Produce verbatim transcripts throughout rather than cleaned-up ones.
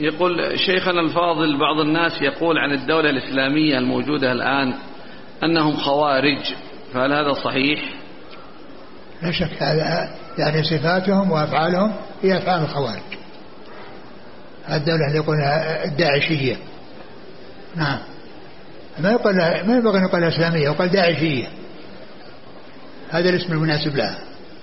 يقول شيخنا الفاضل، بعض الناس يقول عن الدولة الإسلامية الموجودة الآن أنهم خوارج، فهل هذا صحيح؟ لا شك، هذا يعني صفاتهم وأفعالهم هي أفعال الخوارج. الدولة اللي يقولها الداعشية، نعم، ما يقول ما يبغى نقول إسلامية، يقول داعشية، هذا الاسم المناسب لها.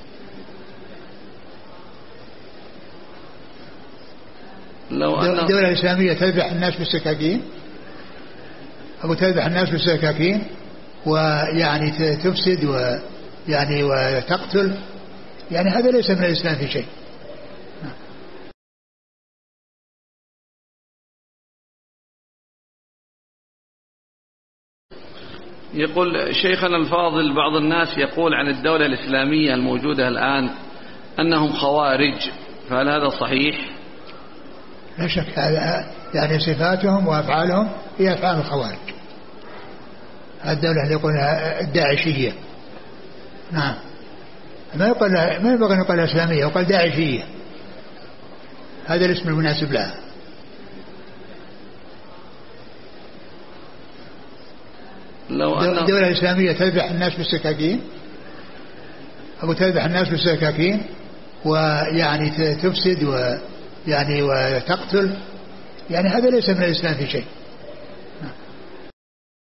لو أن الدولة الإسلامية تذبح الناس بالسكاكين أو تذبح الناس بالسكاكين ويعني تفسد ويعني وتقتل، يعني هذا ليس من الإسلام في شيء. يقول شيخنا الفاضل، بعض الناس يقول عن الدولة الإسلامية الموجودة الآن أنهم خوارج، فهل هذا صحيح؟ لا شك، هذا يعني صفاتهم وأفعالهم هي أفعال الخوارج. الدولة اللي يقولها الداعشية، نعم، ما يقول ما يبغى نقول إسلامية، يقول داعشية، هذا الاسم المناسب لها. لو أن الدولة الإسلامية تذبح الناس بالسكاكين أو تذبح الناس بالسكاكين ويعني تفسد ويعني وتقتل، يعني هذا ليس من الإسلام في شيء.